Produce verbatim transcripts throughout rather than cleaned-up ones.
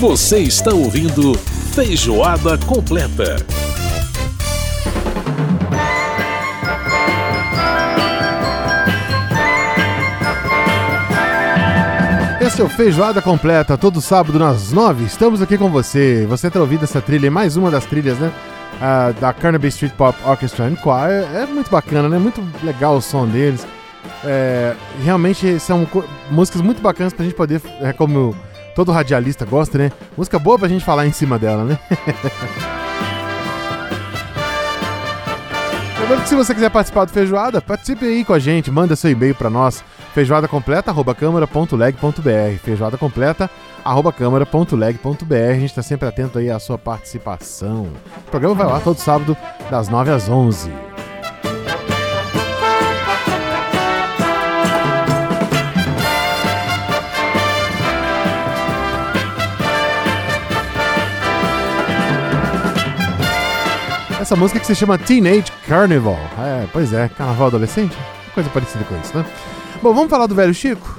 Você está ouvindo Feijoada Completa. Esse é o Feijoada Completa, todo sábado nas nove. Estamos aqui com você. Você está ouvindo essa trilha, mais uma das trilhas, né? Uh, da Carnaby Street Pop Orchestra and Choir. É muito bacana, né? Muito legal o som deles. É, realmente são co- músicas muito bacanas pra gente poder, é, como todo radialista gosta, né? Música boa pra gente falar em cima dela, né? Lembrando que se você quiser participar do Feijoada, participe aí com a gente, manda seu e-mail pra nós, feijoada completa arroba câmara ponto leg ponto br, feijoada completa arroba câmara ponto leg ponto br. A gente tá sempre atento aí à sua participação. O programa vai lá todo sábado, das nove às onze. Essa música que se chama Teenage Carnival. É, pois é, carnaval adolescente? Coisa parecida com isso, né? Bom, vamos falar do Velho Chico?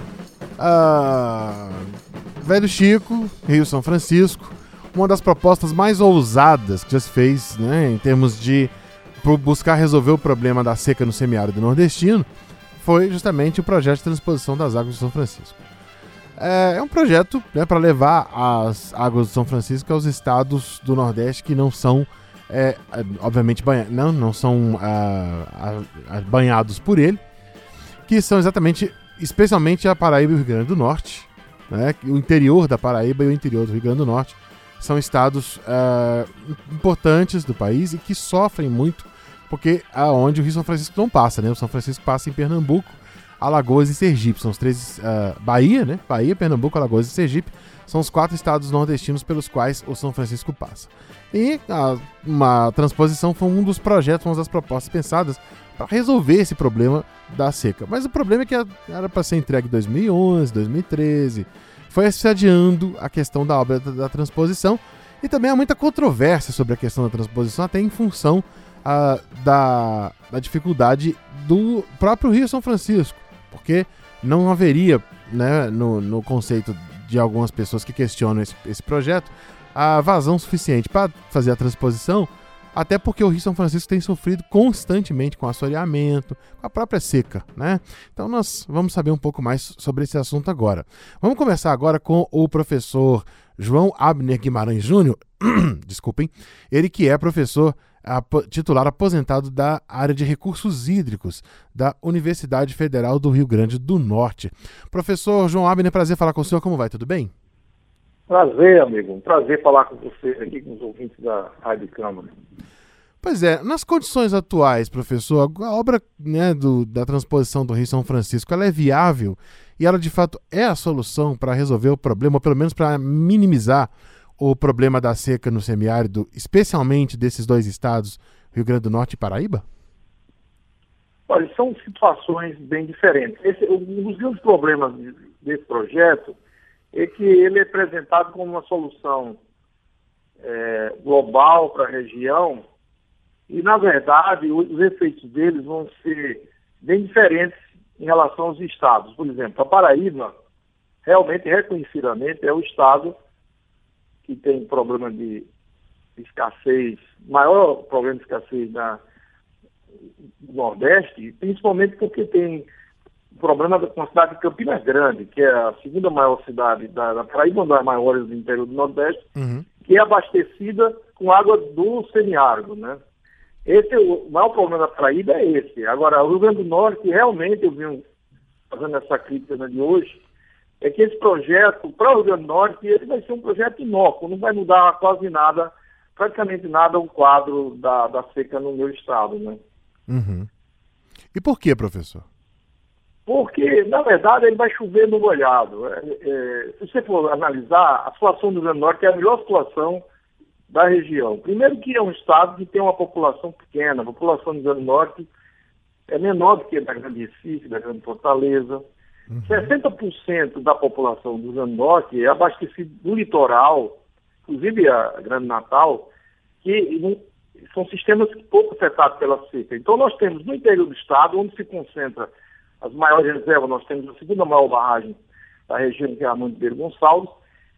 Ah, Velho Chico, Rio São Francisco, uma das propostas mais ousadas que já se fez, né, em termos de buscar resolver o problema da seca no semiárido nordestino, foi justamente o projeto de transposição das águas de São Francisco. É, é um projeto, né, para levar as águas de São Francisco aos estados do Nordeste que não são É, obviamente banha- não, não são ah, ah, ah, banhados por ele, que são exatamente, especialmente a Paraíba e o Rio Grande do Norte, né? O interior da Paraíba e o interior do Rio Grande do Norte são estados ah, importantes do país e que sofrem muito, porque é onde o Rio São Francisco não passa, né? O São Francisco passa em Pernambuco, Alagoas e Sergipe, são os três, uh, Bahia, né? Bahia, Pernambuco, Alagoas e Sergipe, são os quatro estados nordestinos pelos quais o São Francisco passa. E a, uma transposição foi um dos projetos, uma das propostas pensadas para resolver esse problema da seca. Mas o problema é que era para ser entregue em dois mil e onze, dois mil e treze, foi se adiando a questão da obra da, da transposição, e também há muita controvérsia sobre a questão da transposição, até em função uh, da, da dificuldade do próprio Rio São Francisco, porque não haveria, né, no, no conceito de algumas pessoas que questionam esse, esse projeto, a vazão suficiente para fazer a transposição, até porque o Rio São Francisco tem sofrido constantemente com assoreamento, com a própria seca, né? Então nós vamos saber um pouco mais sobre esse assunto agora. Vamos começar agora com o professor João Abner Guimarães Júnior, desculpem, ele que é professor titular aposentado da área de recursos hídricos da Universidade Federal do Rio Grande do Norte. Professor João Abner, prazer falar com o senhor, como vai? Tudo bem? Prazer, amigo. Um prazer falar com você aqui, com os ouvintes da Rádio Câmara. Pois é, nas condições atuais, professor, a obra, né, do, da transposição do Rio São Francisco, ela é viável e ela de fato é a solução para resolver o problema, ou pelo menos para minimizar o problema da seca no semiárido, especialmente desses dois estados, Rio Grande do Norte e Paraíba? Olha, são situações bem diferentes. Esse, um dos grandes problemas desse projeto é que ele é apresentado como uma solução é, global para a região e, na verdade, os efeitos deles vão ser bem diferentes em relação aos estados. Por exemplo, a Paraíba, realmente, reconhecidamente, é o estado que tem problema de escassez, maior problema de escassez na, no Nordeste, principalmente porque tem o problema com a cidade de Campina Grande, que é a segunda maior cidade da, da Paraíba, uma das maiores do interior do Nordeste, uhum. que é abastecida com água do semiárido, né? Esse, o maior problema da Paraíba é esse. Agora, o Rio Grande do Norte, realmente, eu vim fazendo essa crítica, né, de hoje, é que esse projeto, para o Rio Grande do Norte, ele vai ser um projeto inócuo, não vai mudar quase nada, praticamente nada, o quadro da, da seca no meu estado, né? Uhum. E por que, professor? Porque, na verdade, ele vai chover no molhado. É, é, se você for analisar, a situação do Rio Grande do Norte é a melhor situação da região. Primeiro que é um estado que tem uma população pequena, a população do Rio Grande do Norte é menor do que a da Grande Recife, da Grande Fortaleza. Uhum. sessenta por cento da população do Rio Grande do Norte é abastecida do litoral, inclusive a Grande Natal, que são sistemas pouco afetados pela seca. Então nós temos no interior do estado, onde se concentra as maiores reservas, nós temos a segunda maior barragem da região, que é a Mantibeiro Gonçalves,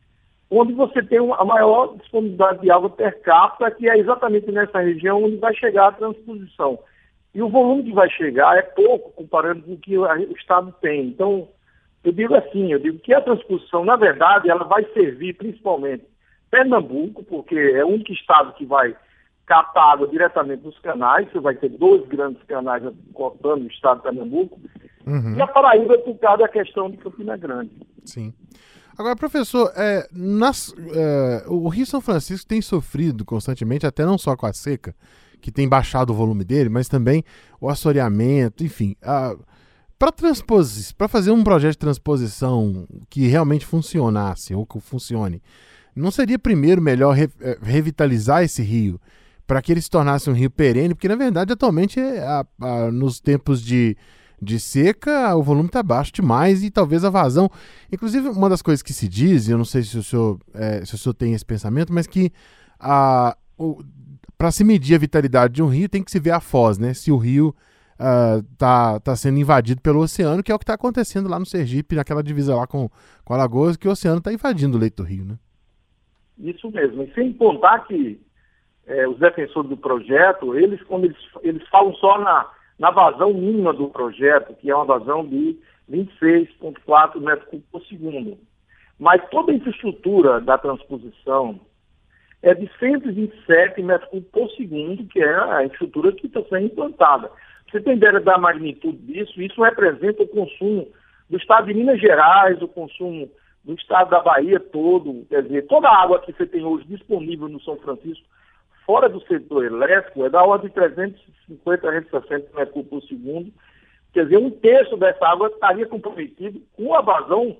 onde você tem uma, a maior disponibilidade de água per capita, que é exatamente nessa região onde vai chegar a transposição. E o volume que vai chegar é pouco comparando com o que o Estado tem. Então, eu digo assim, eu digo que a transposição, na verdade, ela vai servir principalmente Pernambuco, porque é o único estado que vai captar água diretamente dos canais, você vai ter dois grandes canais cortando o estado de Pernambuco, uhum. E a Paraíba por causa da questão de Campina Grande. Sim. Agora, professor, é, nas, é, o Rio São Francisco tem sofrido constantemente, até não só com a seca, que tem baixado o volume dele, mas também o assoreamento, enfim. Para transpos... fazer um projeto de transposição que realmente funcionasse, ou que funcione, não seria primeiro melhor re... revitalizar esse rio para que ele se tornasse um rio perene? Porque, na verdade, atualmente, a, a, nos tempos de, de seca, o volume está baixo demais e talvez a vazão... Inclusive, uma das coisas que se diz, eu não sei se o senhor, é, se o senhor tem esse pensamento, mas que a, o, para se medir a vitalidade de um rio, tem que se ver a foz, né? Se o rio está uh, tá sendo invadido pelo oceano, que é o que está acontecendo lá no Sergipe, naquela divisa lá com, com Alagoas, que o oceano está invadindo o leito do rio, né? Isso mesmo. E sem contar que é, os defensores do projeto, eles, quando eles, eles falam só na, na vazão mínima do projeto, que é uma vazão de vinte e seis vírgula quatro metros cúbicos por segundo. Mas toda a infraestrutura da transposição é de cento e vinte e sete metros cúbicos por segundo, que é a infraestrutura que está sendo implantada. Você tem ideia da magnitude disso? Isso representa o consumo do estado de Minas Gerais, o consumo do estado da Bahia todo. Quer dizer, toda a água que você tem hoje disponível no São Francisco, fora do setor elétrico, é da ordem de trezentos e cinquenta, trezentos e sessenta metros cúbicos por segundo. Quer dizer, um terço dessa água estaria comprometido com a vazão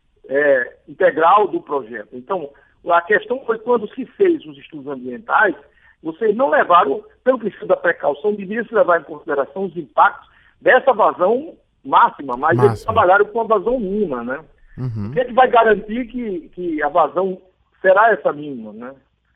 é, integral do projeto. Então, a questão foi quando se fez os estudos ambientais, vocês não levaram, pelo princípio da precaução, deveria se levar em consideração os impactos dessa vazão máxima, mas máxima. Eles trabalharam com a vazão mínima, né? Uhum. O que é que vai garantir que, que a vazão será essa mínima, né?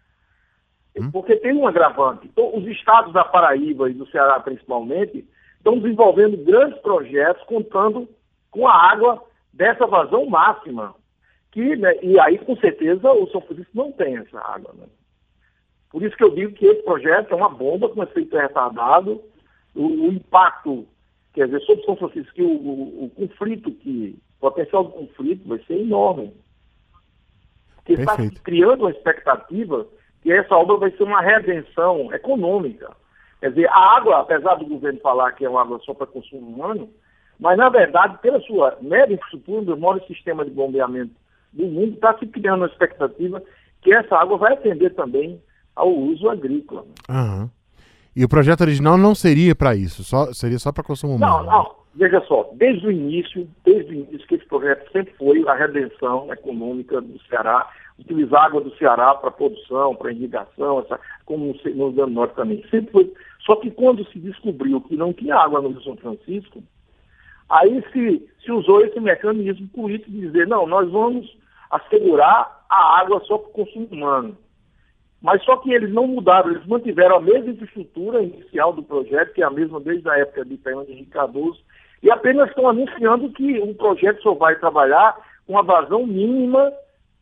Uhum. Porque tem um agravante. Então, os estados da Paraíba e do Ceará, principalmente, estão desenvolvendo grandes projetos contando com a água dessa vazão máxima. Que, né, e aí, com certeza, o São Francisco não tem essa água, né? Por isso que eu digo que esse projeto é uma bomba com efeito retardado. O, o impacto, quer dizer, sobre São Francisco, que o, o, o conflito, que, o potencial do conflito vai ser enorme. Porque está criando uma expectativa que essa obra vai ser uma redenção econômica. Quer dizer, a água, apesar do governo falar que é uma água só para consumo humano, mas, na verdade, pela sua mera infraestrutura, o maior sistema de bombeamento do mundo, está se criando uma expectativa que essa água vai atender também ao uso agrícola. Uhum. E o projeto original não seria para isso, só, seria só para consumo humano? Não, não. Veja só, desde o início, desde o início que esse projeto sempre foi a redenção econômica do Ceará, utilizar a água do Ceará para produção, para irrigação, essa, como no Rio Grande do Norte também. Sempre foi. Só que quando se descobriu que não tinha água no Rio São Francisco, aí se, se usou esse mecanismo político de dizer, não, nós vamos assegurar a água só para o consumo humano. Mas só que eles não mudaram, eles mantiveram a mesma infraestrutura inicial do projeto, que é a mesma desde a época de Fernando Henrique Cardoso, e apenas estão anunciando que o projeto só vai trabalhar com a vazão mínima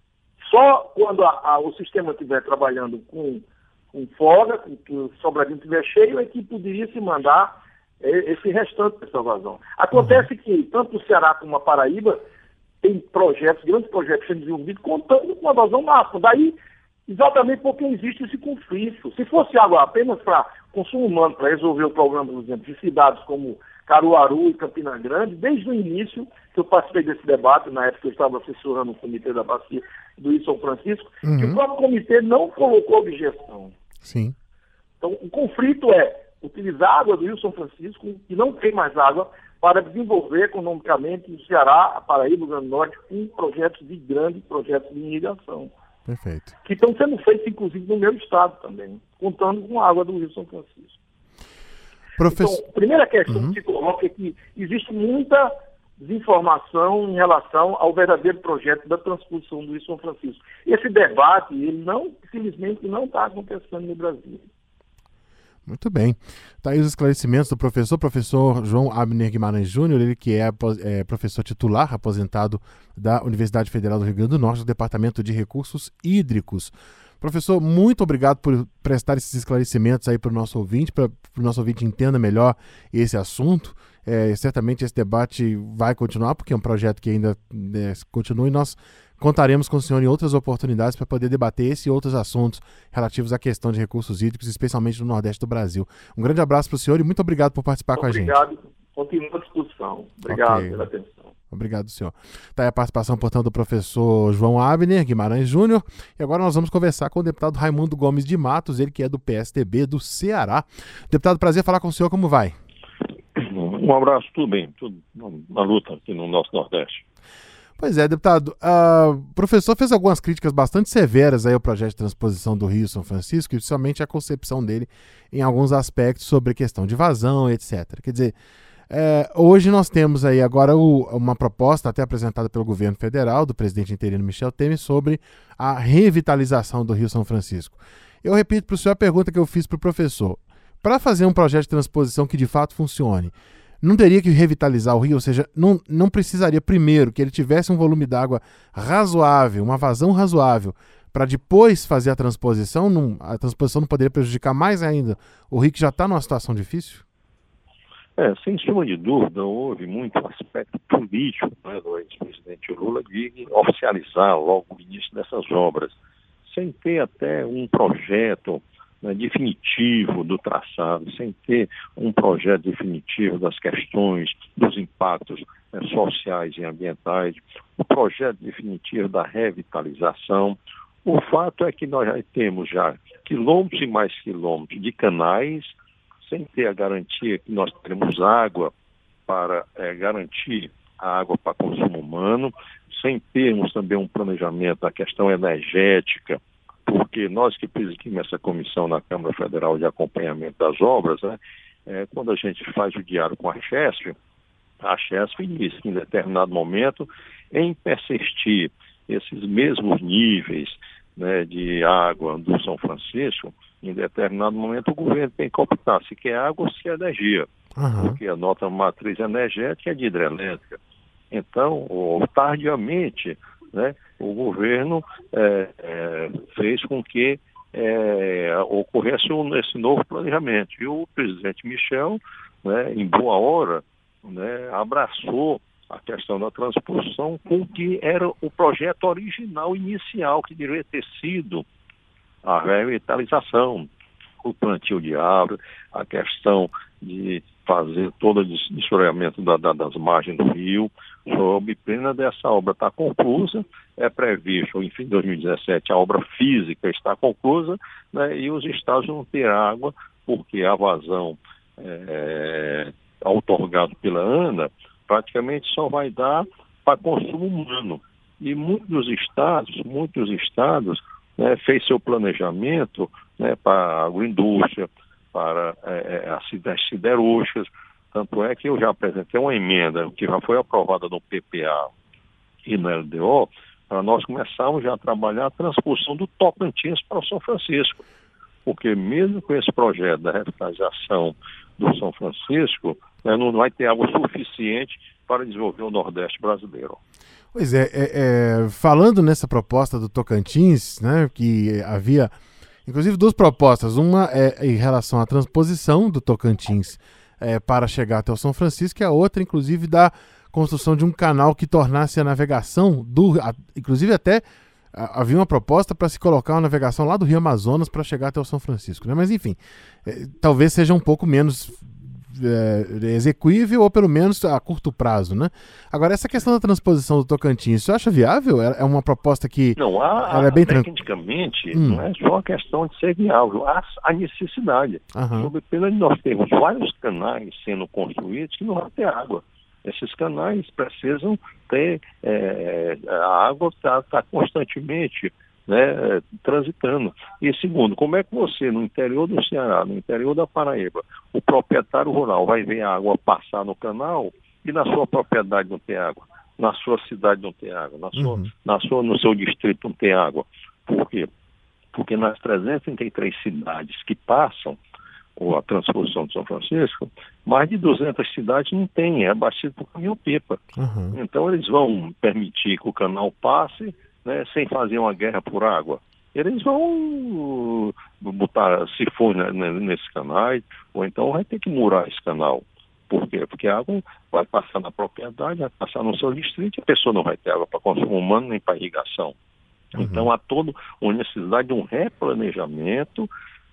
só quando a, a, o sistema estiver trabalhando com, com folga, com que o sobradinho estiver cheio, é que poderia se mandar é, esse restante dessa vazão. Acontece que tanto o Ceará como a Paraíba tem projetos, grandes projetos sendo desenvolvidos, contando com a vazão máxima. Daí, exatamente porque existe esse conflito. Se fosse água apenas para consumo humano, para resolver o problema, por exemplo, de cidades como Caruaru e Campina Grande, desde o início, que eu participei desse debate, na época que eu estava assessorando o Comitê da Bacia do Rio São Francisco, uhum. que o próprio comitê não colocou objeção. Sim. Então, o conflito é utilizar a água do Rio São Francisco, que não tem mais água, para desenvolver economicamente o Ceará, a Paraíba, o Rio Grande do Norte, com projetos de grande, projetos de irrigação. Perfeito. Que estão sendo feitos, inclusive, no meu estado também, contando com a água do Rio São Francisco. Professor... Então, a primeira questão uhum. que se coloca é que existe muita desinformação em relação ao verdadeiro projeto da transposição do Rio São Francisco. Esse debate, ele não, simplesmente não está acontecendo no Brasil. Muito bem. Tá aí os esclarecimentos do professor, professor João Abner Guimarães Júnior, ele que é, é professor titular, aposentado da Universidade Federal do Rio Grande do Norte, do Departamento de Recursos Hídricos. Professor, muito obrigado por prestar esses esclarecimentos aí para o nosso ouvinte, para o nosso ouvinte entenda melhor esse assunto. É, certamente esse debate vai continuar, porque é um projeto que ainda é, continua, e nós contaremos com o senhor em outras oportunidades para poder debater esse e outros assuntos relativos à questão de recursos hídricos, especialmente no Nordeste do Brasil. Um grande abraço para o senhor e muito obrigado por participar obrigado. com a gente. Obrigado, continua a discussão. Obrigado okay. pela atenção. Obrigado, senhor. Está aí a participação, portanto, do professor João Abner Guimarães Júnior. E agora nós vamos conversar com o deputado Raimundo Gomes de Matos, ele que é do P S D B do Ceará. Deputado, prazer falar com o senhor, como vai? Um abraço, tudo bem, tudo na luta aqui no nosso Nordeste. Pois é, deputado, uh, o professor fez algumas críticas bastante severas aí ao projeto de transposição do Rio São Francisco, e principalmente a concepção dele em alguns aspectos sobre questão de vazão, etcétera. Quer dizer, é, hoje nós temos aí agora o, uma proposta até apresentada pelo governo federal, do presidente interino Michel Temer, sobre a revitalização do Rio São Francisco. Eu repito para o senhor a pergunta que eu fiz para o professor. Para fazer um projeto de transposição que de fato funcione, não teria que revitalizar o rio? Ou seja, não, não precisaria primeiro que ele tivesse um volume d'água razoável, uma vazão razoável, para depois fazer a transposição? Não, a transposição não poderia prejudicar mais ainda o rio que já está numa situação difícil? É, sem sombra de dúvida, houve muito aspecto político, né, do ex-presidente Lula de oficializar logo o início dessas obras, sem ter até um projeto, né, definitivo do traçado, sem ter um projeto definitivo das questões, dos impactos, né, sociais e ambientais, o projeto definitivo da revitalização. O fato é que nós já temos já quilômetros e mais quilômetros de canais, sem ter a garantia que nós teremos água para é, garantir a água para consumo humano, sem termos também um planejamento da questão energética, porque nós que presidimos essa comissão na Câmara Federal de acompanhamento das obras, né, é, quando a gente faz o diário com a Chesf, a Chesf diz que em determinado momento, em persistir esses mesmos níveis, né, de água do São Francisco, em determinado momento o governo tem que optar se quer água ou se quer energia, uhum. porque a nossa matriz energética é de hidrelétrica. Então, ou, tardiamente, né, o governo é, é, fez com que é, ocorresse um, esse novo planejamento. E o presidente Michel, né, em boa hora, né, abraçou a questão da transposição com o que era o projeto original inicial, que deveria ter sido a revitalização, o plantio de árvore, a questão de fazer todo o desfloramento da, da, das margens do rio, sob pena dessa obra estar conclusa, é previsto, enfim, em dois mil e dezessete, a obra física está conclusa, né, e os estados vão ter água, porque a vazão é, outorgada pela ANA praticamente só vai dar para consumo humano. E muitos estados, muitos estados, né, fez seu planejamento, né, para a agroindústria, para é, as siderúrgicas. Tanto é que eu já apresentei uma emenda que já foi aprovada no P P A e no L D O, para nós começarmos já a trabalhar a transposição do Tocantins para o São Francisco. Porque mesmo com esse projeto da revitalização do São Francisco, né, não vai ter água suficiente para desenvolver o Nordeste brasileiro. Pois é, é, é, falando nessa proposta do Tocantins, né, que havia, inclusive, duas propostas. Uma é em relação à transposição do Tocantins é, para chegar até o São Francisco, e a outra, inclusive, da construção de um canal que tornasse a navegação, do, a, inclusive até a, havia uma proposta para se colocar uma navegação lá do Rio Amazonas para chegar até o São Francisco, né? Mas, enfim, é, talvez seja um pouco menos É, execuível, ou pelo menos a curto prazo, né? Agora, essa questão da transposição do Tocantins, você acha viável? É uma proposta que não há, ela é bem tecnicamente, hum. não é só a questão de ser viável, há a necessidade. Uhum. Sob pena de nós termos vários canais sendo construídos que não vai ter água. Esses canais precisam ter, é, a água está tá constantemente, né, transitando. E segundo, como é que você, no interior do Ceará, no interior da Paraíba, o proprietário rural vai ver a água passar no canal e na sua propriedade não tem água, na sua cidade não tem água, na sua, uhum. na sua, no seu distrito não tem água? Por quê? Porque nas trezentas e trinta e três cidades que passam, ou a transposição de São Francisco, mais de duzentas cidades não têm, é abastecido por caminhão-pipa. Uhum. Então eles vão permitir que o canal passe, né, sem fazer uma guerra por água. Eles vão botar sifões nesses canais, ou então vai ter que murar esse canal. Por quê? Porque a água vai passar na propriedade, vai passar no seu distrito, e a pessoa não vai ter água para consumo humano nem para irrigação. Uhum. Então há toda uma necessidade de um replanejamento,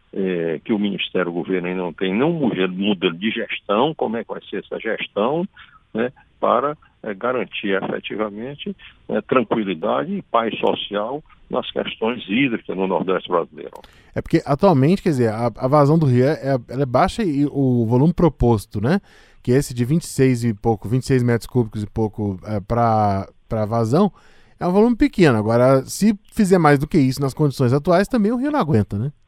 é, que o Ministério, o governo ainda não tem nenhum modelo de gestão, como é que vai ser essa gestão, né, para é, garantir efetivamente é, tranquilidade e paz social nas questões hídricas no Nordeste brasileiro. É porque atualmente, quer dizer, a, a vazão do rio é, é, ela é baixa e o volume proposto, né, que é esse de vinte e seis e pouco, vinte e seis metros cúbicos e pouco é, para para vazão, é um volume pequeno. Agora, se fizer mais do que isso nas condições atuais, também o rio não aguenta, né?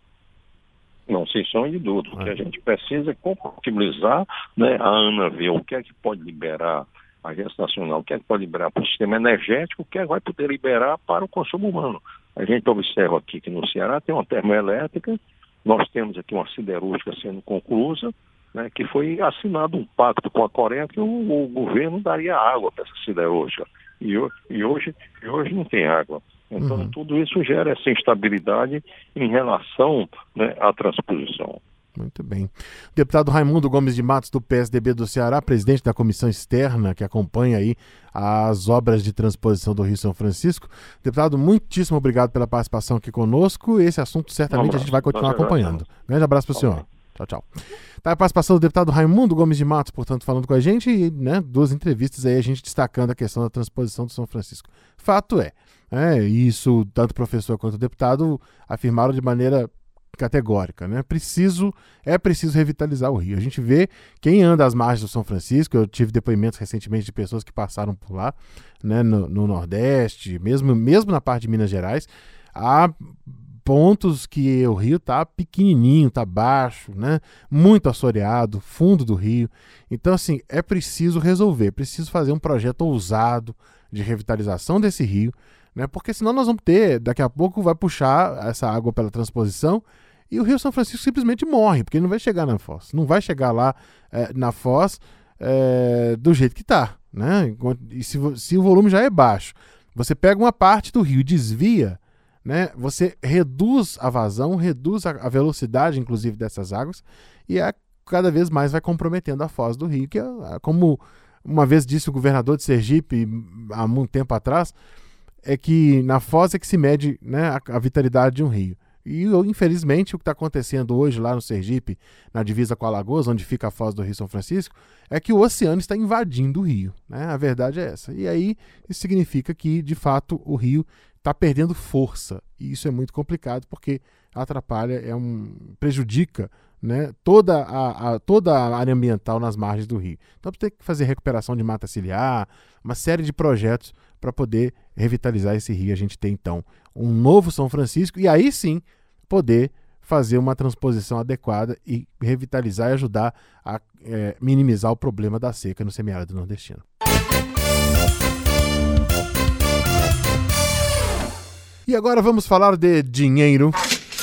Não, sem sombra de dúvida. O que a gente precisa é compatibilizar, né, a ANA ver o que é que pode liberar, a Agência Nacional, o que é que pode liberar para o sistema energético, o que é que vai poder liberar para o consumo humano. A gente observa aqui que no Ceará tem uma termoelétrica, nós temos aqui uma siderúrgica sendo conclusa, né, que foi assinado um pacto com a Coreia que o, o governo daria água para essa siderúrgica. E, e, hoje, e hoje não tem água. Então, uhum. tudo isso gera essa instabilidade em relação, né, à transposição. Muito bem. O deputado Raimundo Gomes de Matos, do P S D B do Ceará, presidente da comissão externa que acompanha aí as obras de transposição do Rio São Francisco. Deputado, muitíssimo obrigado pela participação aqui conosco. Esse assunto certamente um a gente vai continuar acompanhando. Grande abraço para o senhor. Tchau, tchau. Tá a participação do deputado Raimundo Gomes de Matos, portanto, falando com a gente, e, né, duas entrevistas aí, a gente destacando a questão da transposição do São Francisco. Fato é, é isso, tanto o professor quanto o deputado afirmaram de maneira categórica, né? Preciso, é preciso revitalizar o Rio. A gente vê quem anda às margens do São Francisco, eu tive depoimentos recentemente de pessoas que passaram por lá, né, no, no Nordeste, mesmo, mesmo na parte de Minas Gerais, há pontos que o rio tá pequenininho, tá baixo, né? Muito assoreado, fundo do rio. Então, assim, é preciso resolver, é preciso fazer um projeto ousado de revitalização desse rio, né? Porque senão nós vamos ter, daqui a pouco vai puxar essa água pela transposição e o Rio São Francisco simplesmente morre, porque ele não vai chegar na foz. Não vai chegar lá é, na foz é, do jeito que tá, né? E se, se o volume já é baixo, você pega uma parte do rio e desvia, né, você reduz a vazão, reduz a, a velocidade, inclusive, dessas águas, e a, cada vez mais vai comprometendo a foz do rio, que é, como uma vez disse o governador de Sergipe, há muito tempo atrás, é que na foz é que se mede, né, a, a vitalidade de um rio. E, infelizmente, o que está acontecendo hoje lá no Sergipe, na divisa com Alagoas, onde fica a foz do Rio São Francisco, é que o oceano está invadindo o rio, né? A verdade é essa. E aí, isso significa que, de fato, o rio está perdendo força, e isso é muito complicado porque atrapalha, é um, prejudica, né, toda, a, a, toda a área ambiental nas margens do rio. Então tem que fazer recuperação de mata ciliar, uma série de projetos para poder revitalizar esse rio. A gente tem então um novo São Francisco e aí sim poder fazer uma transposição adequada e revitalizar e ajudar a é, minimizar o problema da seca no semiárido nordestino. E agora vamos falar de dinheiro.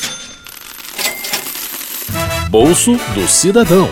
Bolso do Cidadão.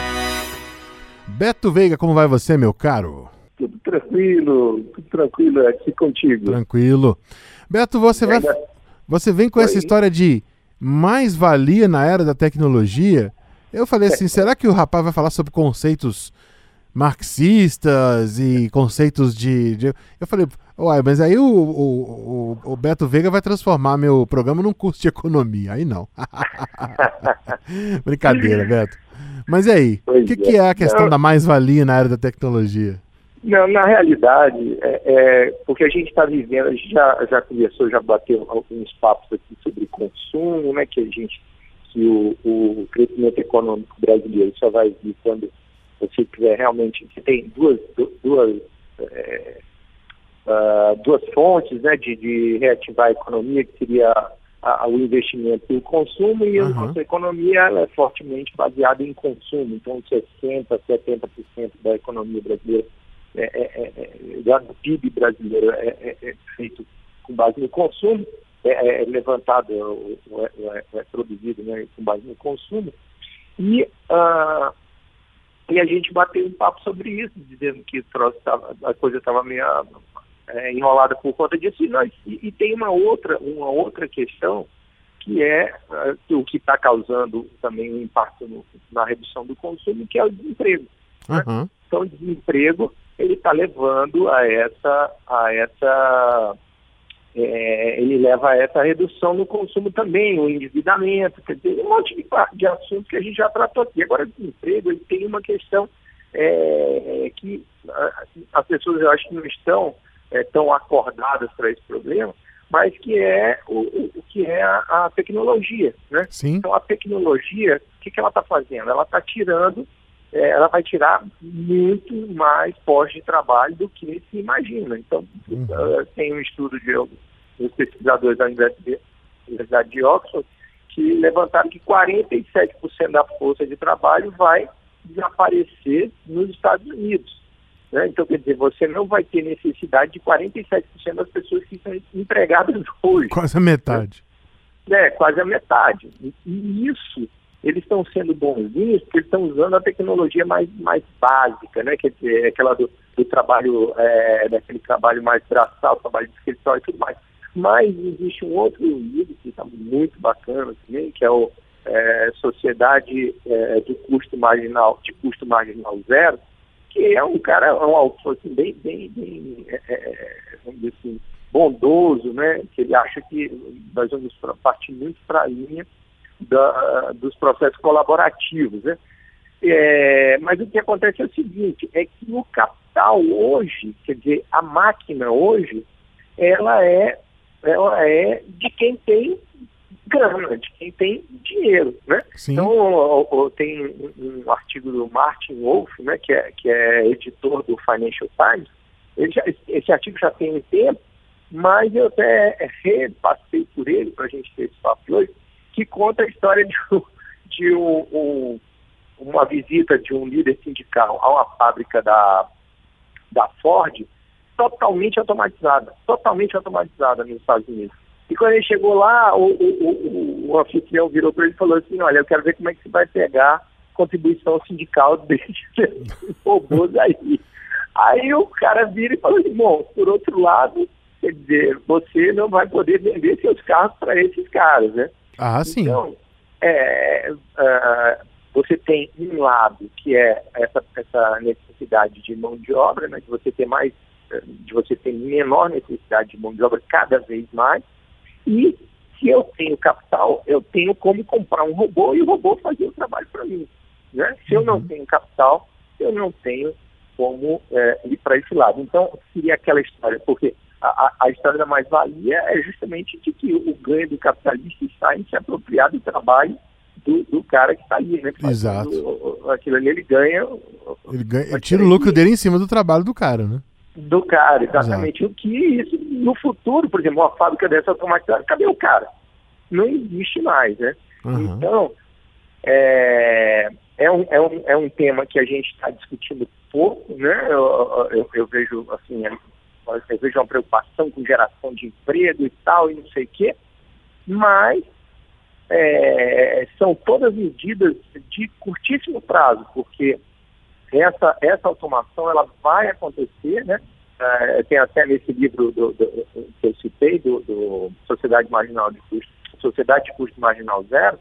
Beto Veiga, como vai você, meu caro? Tudo tranquilo, tudo tranquilo aqui contigo. Tranquilo. Beto, você, vai, você vem com Oi. essa história de mais-valia na era da tecnologia. Eu falei assim, será que o rapaz vai falar sobre conceitos marxistas e conceitos de... de... Eu falei, uai, mas aí o, o, o, o Beto Veiga vai transformar meu programa num curso de economia. Aí não. Brincadeira, Beto. Mas e aí, o que, que é a questão não, da mais-valia na área da tecnologia? Não, na realidade, é, é, porque a gente está vivendo, a gente já, já conversou, já bateu alguns papos aqui sobre consumo, né, que a gente, que o, o crescimento econômico brasileiro só vai vir quando você tiver realmente, você tem duas, duas, é, uh, duas fontes, né, de, de reativar a economia, que seria a, a, o investimento e o consumo, e uhum. a nossa economia ela é fortemente baseada em consumo, então sessenta por cento, setenta por cento da economia brasileira, é, é, é, do P I B brasileiro é, é, é feito com base no consumo, é, é levantado, é, é, é produzido, né, com base no consumo. E, uh, e a gente bateu um papo sobre isso, dizendo que o troço tava, a coisa estava meio é, enrolada por conta disso. E, nós, e, e tem uma outra, uma outra questão, que é uh, o que está causando também um impacto no, na redução do consumo, que é o desemprego. Uhum. Né? Então, o desemprego ele está levando a essa, a essa é, ele leva a essa redução no consumo também, o endividamento, quer dizer, um monte de, de assuntos que a gente já tratou aqui. Agora, o desemprego, ele tem uma questão é, que a, as pessoas, eu acho que não estão é, tão acordadas para esse problema, mas que é o, o que é a, a tecnologia, né? Sim. Então, a tecnologia, o que, que ela está fazendo? Ela está tirando É, ela vai tirar muito mais postos de trabalho do que se imagina. Então, uhum. uh, tem um estudo de dos pesquisadores da Universidade, Universidade de Oxford que levantaram que quarenta e sete por cento da força de trabalho vai desaparecer nos Estados Unidos. Né? Então, quer dizer, você não vai ter necessidade de quarenta e sete por cento das pessoas que estão empregadas hoje. Quase a metade. É, quase a metade. E, e isso... eles estão sendo bonzinhos porque eles estão usando a tecnologia mais, mais básica, né? Quer dizer, aquela do, do trabalho, é, daquele trabalho mais braçal, trabalho de escritório e tudo mais. Mas existe um outro livro que está muito bacana também, que é o é, Sociedade é, do Custo Marginal, de Custo Marginal Zero, que é um cara, é um autor assim, bem, bem, bem é, vamos dizer assim, bondoso, né? Que ele acha que nós vamos partir muito para a linha Da, dos processos colaborativos, né? É, mas o que acontece é o seguinte, é que o capital hoje, quer dizer, a máquina hoje, ela é, ela é de quem tem grana, de quem tem dinheiro, né? Sim. Então, o, o, tem um, um artigo do Martin Wolf, né, que é, que é editor do Financial Times. Ele já, esse artigo já tem um tempo, mas eu até repassei por ele para a gente ter esse papo hoje, que conta a história de, de um, um, uma visita de um líder sindical a uma fábrica da, da Ford, totalmente automatizada, totalmente automatizada nos Estados Unidos. E quando ele chegou lá, o, o, o, o anfitrião virou para ele e falou assim, olha, eu quero ver como é que você vai pegar a contribuição sindical desses robôs aí. Aí o cara vira e fala assim, bom, por outro lado, quer dizer, você não vai poder vender seus carros para esses caras, né? Ah, sim. Então, é, uh, você tem um lado que é essa, essa necessidade de mão de obra, né, de você ter mais, de você ter menor necessidade de mão de obra cada vez mais, e se eu tenho capital, eu tenho como comprar um robô e o robô fazer o trabalho para mim. Né? Se eu não tenho capital, eu não tenho como é, ir para esse lado. Então, seria aquela história, porque A, a história da mais-valia é justamente de que o ganho do capitalista está em se apropriar do trabalho do, do cara que está ali, né? Exato. Do, aquilo ali ele ganha... Ele, ganha, ele tira o lucro dele em cima do trabalho do cara, né? Do cara, exatamente. Exato. O que isso, no futuro, por exemplo, uma fábrica dessa automatizada, cadê o cara? Não existe mais, né? Uhum. Então, é, é, um, é, um, é um tema que a gente está discutindo pouco, né? Eu, eu, eu vejo, assim... Eu vejo uma preocupação com geração de emprego e tal, e não sei o quê, mas é, são todas medidas de curtíssimo prazo, porque essa, essa automação ela vai acontecer, né? É, tem até nesse livro do, do, do, que eu citei, do, do Sociedade Marginal de Custo, Sociedade de Custo Marginal Zero,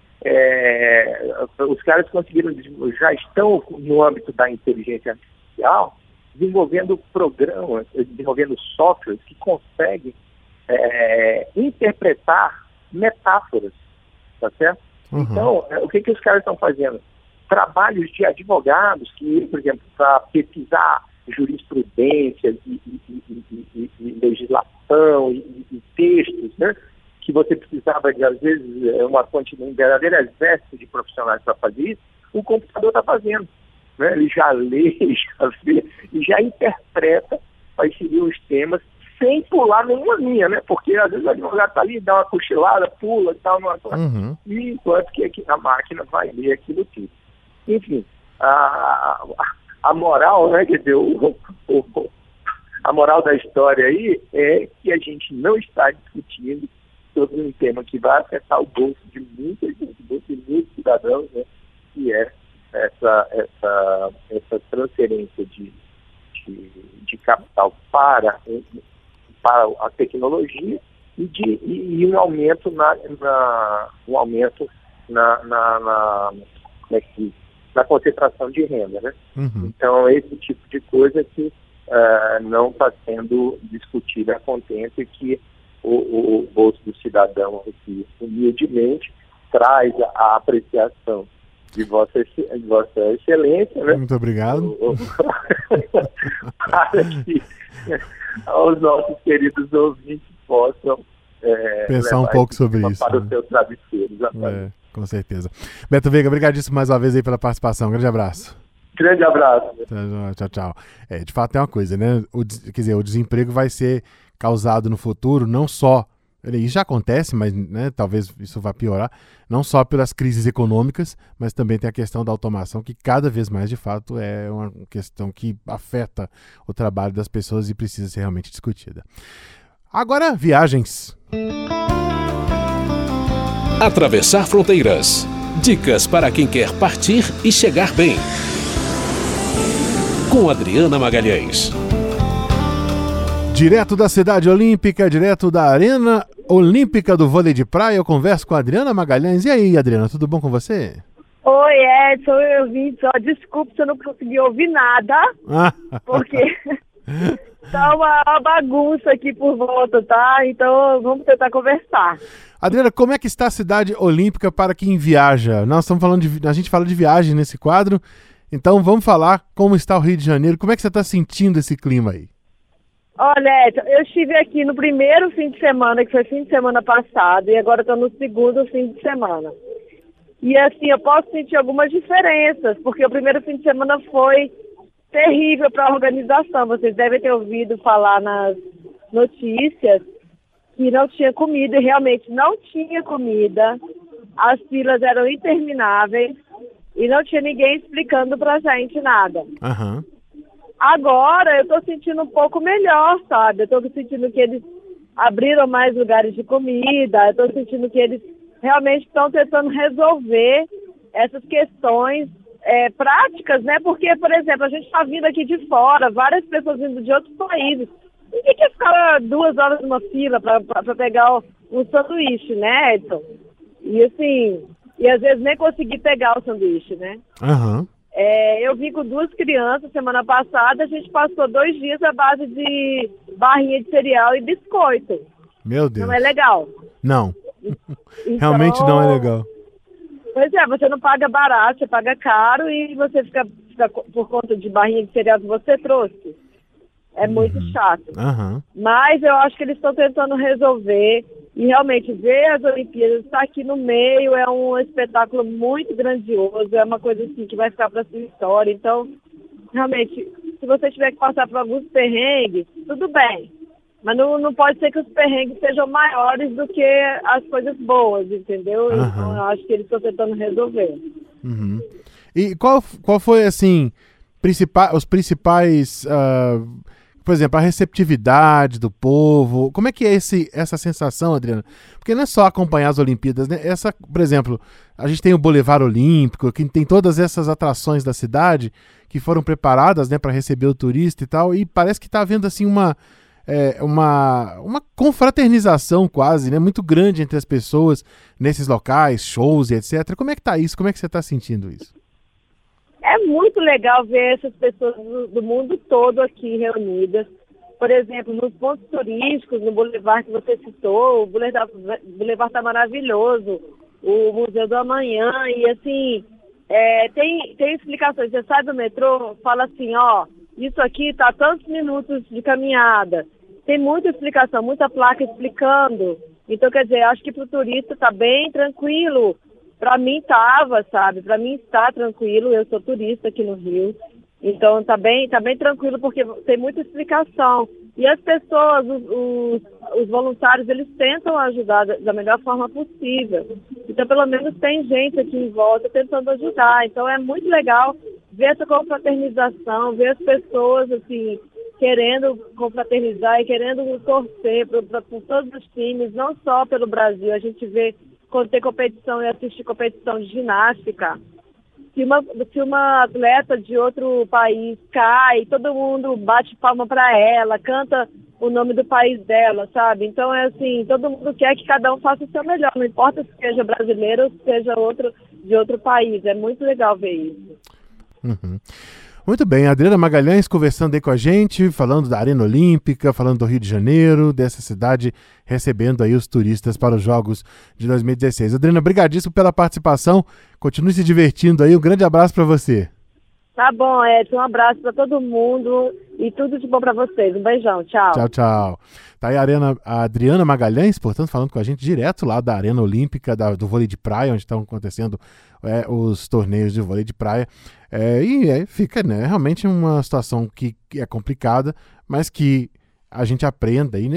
é, os caras conseguiram, já estão no âmbito da inteligência artificial, desenvolvendo programas, desenvolvendo softwares que conseguem é, interpretar metáforas, tá certo? Uhum. Então, é, o que, que os caras estão fazendo? Trabalhos de advogados que, por exemplo, para pesquisar jurisprudências e, e, e, e, e legislação e, e textos, né? Que você precisava de, às vezes, uma quantidade, um verdadeiro exército de profissionais para fazer isso, o computador está fazendo. Né? Ele já lê, já vê e já interpreta para inserir os temas sem pular nenhuma linha, né? Porque às vezes o advogado está ali, dá uma cochilada, pula e tal, numa... uhum. e enquanto que a máquina vai ler aquilo tudo. Enfim, a, a moral, né? Quer dizer, o, o, a moral da história aí é que a gente não está discutindo sobre um tema que vai afetar o bolso de muita gente, o bolso de muitos cidadãos, né? que é essa, essa, essa transferência de, de, de capital para, para a tecnologia e, de, e, e um aumento na, na um aumento na, na, na, como é que, na concentração de renda, né? Uhum. Então, esse tipo de coisa que uh, não está sendo discutida a contento e que o, o, o bolso do cidadão aqui, humildemente, traz a, a apreciação de vossa, de vossa excelência, né? Muito obrigado. Para que os nossos queridos ouvintes possam é, pensar um pouco sobre isso. Para né? o seu travesseiro, exatamente. É, com certeza. Beto Veiga, obrigadíssimo mais uma vez aí pela participação. Um grande abraço. Grande abraço. Tchau, tchau. É, de fato é uma coisa, né? O, quer dizer, o desemprego vai ser causado no futuro não só, isso já acontece, mas né, talvez isso vá piorar, não só pelas crises econômicas, mas também tem a questão da automação, que cada vez mais, de fato, é uma questão que afeta o trabalho das pessoas e precisa ser realmente discutida. Agora, viagens. Atravessar fronteiras. Dicas para quem quer partir e chegar bem. Com Adriana Magalhães. Direto da Cidade Olímpica, direto da Arena Olímpica do Vôlei de Praia, eu converso com a Adriana Magalhães. E aí, Adriana, tudo bom com você? Oi, Edson, eu vim só, desculpa se eu não consegui ouvir nada, porque tá uma, uma bagunça aqui por volta, tá? Então vamos tentar conversar. Adriana, como é que está a Cidade Olímpica para quem viaja? Nós estamos falando de, a gente fala de viagem nesse quadro, então vamos falar como está o Rio de Janeiro, como é que você está sentindo esse clima aí? Olha, Edson, eu estive aqui no primeiro fim de semana, que foi fim de semana passado, e agora estou no segundo fim de semana. E assim, eu posso sentir algumas diferenças, porque o primeiro fim de semana foi terrível para a organização. Vocês devem ter ouvido falar nas notícias que não tinha comida, e realmente não tinha comida, as filas eram intermináveis, e não tinha ninguém explicando pra gente nada. Uhum. Agora eu tô sentindo um pouco melhor, sabe? Eu tô sentindo que eles abriram mais lugares de comida, eu tô sentindo que eles realmente estão tentando resolver essas questões é, práticas, né? Porque, por exemplo, a gente tá vindo aqui de fora, várias pessoas vindo de outros países. Ninguém quer ficar duas horas numa fila para pegar um sanduíche, né, Edson? E assim, e às vezes nem conseguir pegar o sanduíche, né? Uhum. É, eu vim com duas crianças semana passada, a gente passou dois dias à base de barrinha de cereal e biscoito. Meu Deus. Não é legal? Não. Então, realmente não é legal. Pois é, você não paga barato, você paga caro e você fica, fica por conta de barrinha de cereal que você trouxe. É muito uhum. chato. Uhum. Mas eu acho que eles estão tentando resolver e realmente ver as Olimpíadas, estar aqui no meio é um espetáculo muito grandioso, é uma coisa assim que vai ficar para a sua história. Então, realmente, se você tiver que passar por alguns perrengues, tudo bem. Mas não, não pode ser que os perrengues sejam maiores do que as coisas boas, entendeu? Uhum. Então, eu acho que eles estão tentando resolver. Uhum. E qual, qual foi, assim, principal, os principais... Uh... Por exemplo, a receptividade do povo, como é que é esse, essa sensação, Adriana? Porque não é só acompanhar as Olimpíadas, né? Essa, por exemplo, a gente tem o Boulevard Olímpico, que tem todas essas atrações da cidade que foram preparadas, né, para receber o turista e tal, e parece que está havendo assim uma, é, uma, uma confraternização quase, né, muito grande entre as pessoas nesses locais, shows e etcétera. Como é que tá isso? Como é que você está sentindo isso? É muito legal ver essas pessoas do, do mundo todo aqui reunidas. Por exemplo, nos pontos turísticos, no Boulevard que você citou, o Boulevard está maravilhoso, o Museu do Amanhã, e assim, é, tem, tem explicações. Você sai do metrô, fala assim, ó, isso aqui está a tantos minutos de caminhada. Tem muita explicação, muita placa explicando. Então, quer dizer, acho que para o turista está bem tranquilo. Para mim estava, sabe? Para mim está tranquilo, eu sou turista aqui no Rio. Então tá bem, tá bem tranquilo porque tem muita explicação. E as pessoas, os, os, os voluntários, eles tentam ajudar da, da melhor forma possível. Então pelo menos tem gente aqui em volta tentando ajudar. Então é muito legal ver essa confraternização, ver as pessoas assim, querendo confraternizar e querendo torcer por todos os times, não só pelo Brasil. A gente vê quando tem competição e assiste competição de ginástica, Se uma, se uma atleta de outro país cai, todo mundo bate palma para ela, canta o nome do país dela, sabe? Então é assim, todo mundo quer que cada um faça o seu melhor, não importa se seja brasileiro ou se seja outro, de outro país. É muito legal ver isso. Uhum. Muito bem, a Adriana Magalhães conversando aí com a gente, falando da Arena Olímpica, falando do Rio de Janeiro, dessa cidade recebendo aí os turistas para os Jogos de dois mil e dezesseis. Adriana, brigadíssimo pela participação, continue se divertindo aí, um grande abraço para você. Tá bom, Edson, um abraço para todo mundo e tudo de bom para vocês. Um beijão, tchau. Tchau, tchau. Tá aí a, Arena, a Adriana Magalhães, portanto, falando com a gente direto lá da Arena Olímpica, da, do vôlei de praia, onde estão acontecendo é, os torneios de vôlei de praia. É, e é, fica né, realmente uma situação que, que é complicada, mas que a gente aprenda. E né,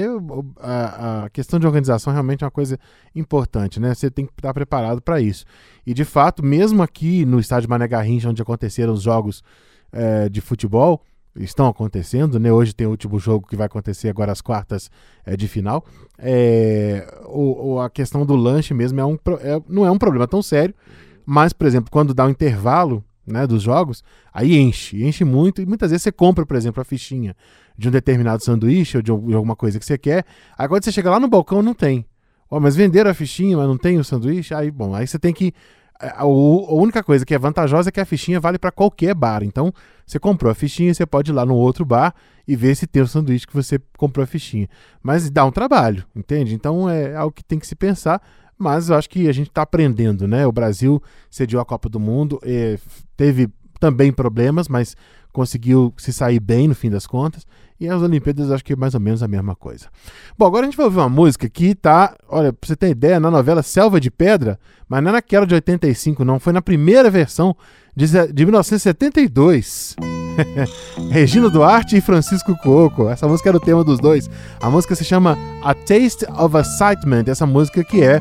a, a questão de organização realmente é uma coisa importante, né? Você tem que estar preparado para isso. E, de fato, mesmo aqui no estádio Mané Garrincha, onde aconteceram os jogos é, de futebol, estão acontecendo, né? Hoje tem o último jogo que vai acontecer agora às quartas é, de final. É, o, o, a questão do lanche mesmo é um, é, não é um problema tão sério, mas, por exemplo, quando dá um intervalo, né, dos jogos, aí enche, enche muito, e muitas vezes você compra, por exemplo, a fichinha de um determinado sanduíche ou de, de alguma coisa que você quer, aí quando você chega lá no balcão não tem. Oh, mas venderam a fichinha, mas não tem o sanduíche? Aí, bom, aí você tem que... A, a, a única coisa que é vantajosa é que a fichinha vale para qualquer bar, então você comprou a fichinha, você pode ir lá no outro bar e ver se tem o sanduíche que você comprou a fichinha. Mas dá um trabalho, entende? Então é algo que tem que se pensar. Mas eu acho que a gente está aprendendo, né? O Brasil sediou a Copa do Mundo, eh, teve também problemas, mas conseguiu se sair bem no fim das contas. E as Olimpíadas eu acho que é mais ou menos a mesma coisa. Bom, agora a gente vai ouvir uma música que tá, olha, pra você ter ideia, na novela Selva de Pedra, mas não é naquela de oitenta e cinco, não. Foi na primeira versão de, de mil novecentos e setenta e dois. Regina Duarte e Francisco Coco. Essa música era o tema dos dois. A música se chama A Taste of Excitement. Essa música que é,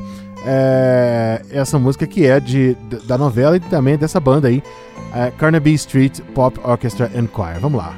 é essa música que é de, da novela e também dessa banda aí, é Carnaby Street Pop Orchestra and Choir. Vamos lá.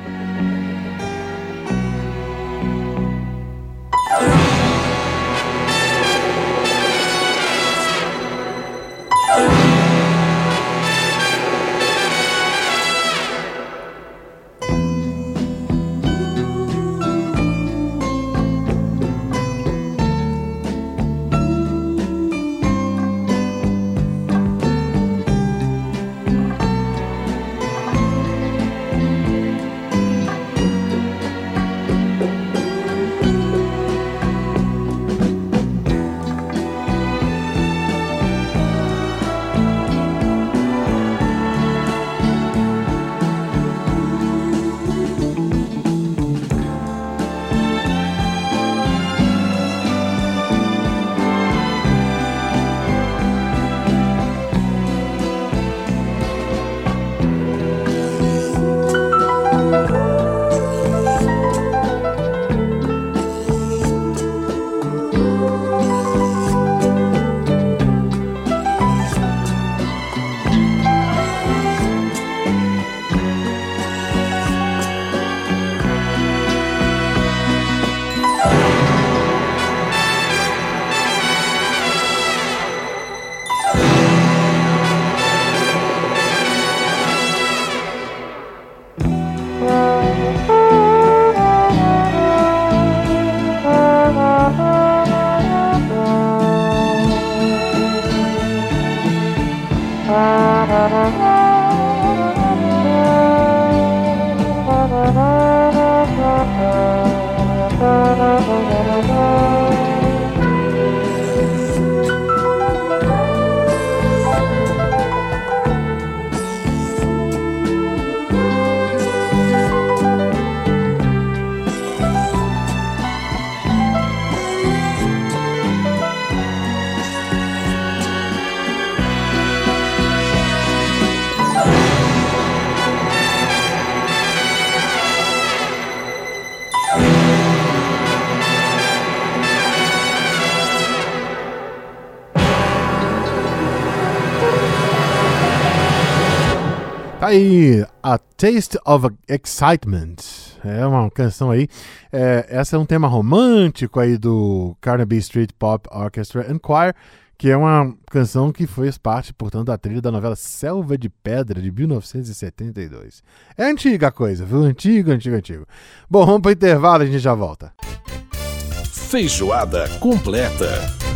Aí, A Taste of Excitement, é uma canção aí, é, essa é um tema romântico aí do Carnaby Street Pop Orchestra and Choir, que é uma canção que fez parte, portanto, da trilha da novela Selva de Pedra, de mil novecentos e setenta e dois. É antiga a coisa, viu? Antigo, antigo, antigo. Bom, vamos para o intervalo e a gente já volta. Feijoada completa.